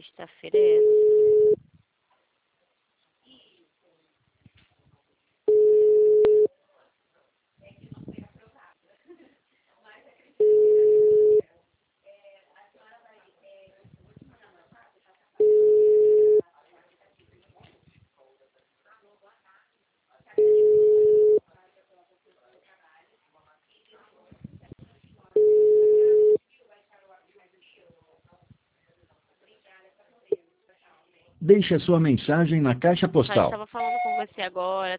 Sexta-feira é essa. Deixe a sua mensagem na caixa Eu postal. estava falando com você agora.